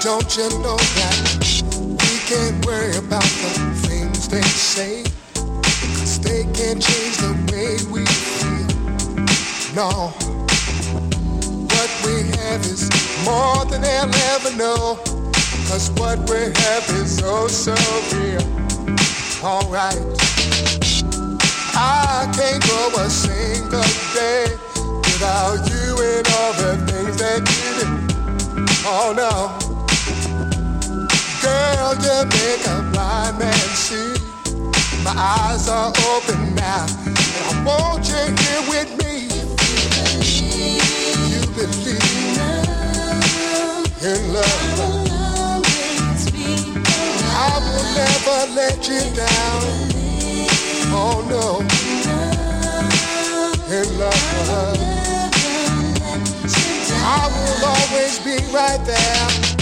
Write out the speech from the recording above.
Don't you know that we can't worry about the things they say? 'Cause they can't change the way we feel. No, what we have is more than they'll ever know. 'Cause what we have is oh so real. Alright, I can't go a single day without you and all the things that you do. Oh no, girl, you make a blind man see. My eyes are open now, and I want you here with me. You believe in love. I will never let you down. Oh no, in love. I will always be right there.